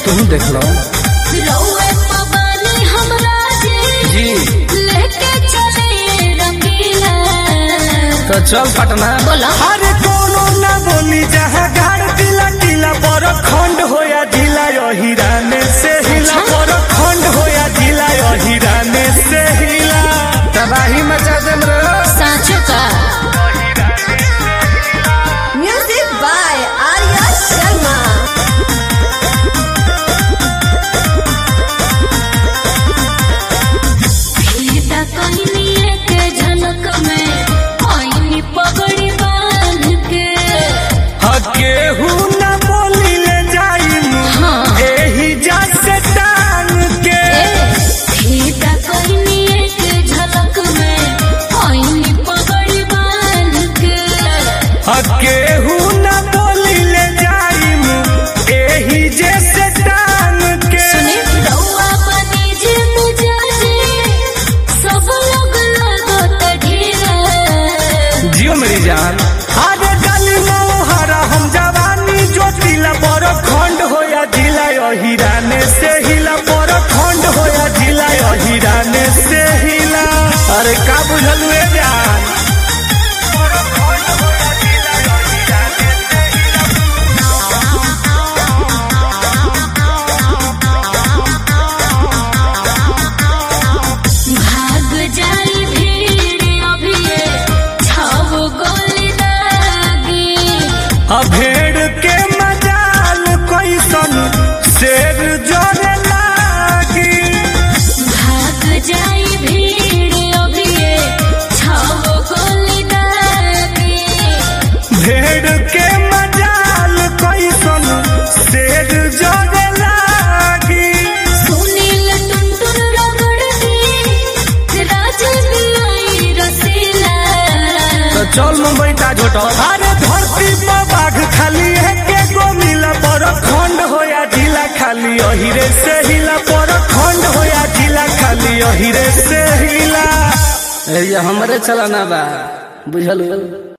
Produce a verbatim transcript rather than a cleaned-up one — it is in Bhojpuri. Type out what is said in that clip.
तुम देख लो रउए पवानी हमरा जी लेके चले रंगीला। तो चल पटना बोला अरे कोनो ना बोली जहाँ घर दिला टीला पर खंड होया जिला हिराने से हिला पर खंड होया जिला हिराने से हिला तबाही मचा दे साँचो का। Music by Arya Sharma. सीता कहनी के झलक में आईनी पगड़ी बांध के केहू ना बोली ले जाई हाँ। एही जा से टांग के सीता कहनी के झलक में आईनी पगड़ी बांध के केहू ना बोली ले जाई एही जे से टांग के सुने रउआ बनी जे मुजाजे सब लोग लगत ढेरा। जियो मेरी जान अरे गली मोहरा हम जवानी ज्योतिला पर खंड होया जिला हिराने से हिला पर खंड होया जिला हिराने से हिला अरे का बुझल हुए जान भाग जाई भीड़ अभिये छाव गोली दागी। भेड़ के मजाल कैसन शेर जोरे लागी भाग जाई भीड़ अभिये छाव गोली दागी। भेड़ के मजाल कैसन शेर जोरे लागी सुनील टुनटुन रगड़ दी राज दिलाई रसीला। तो चल मुंबई ताज होटल अरे धरती पर बाघ खाली है के गो मिला पर खंड होया जिला खाली अहिरे से हिला पर खंड होया जिला खाली अहिरे से हिला ये हमरे चलाना बा बुझल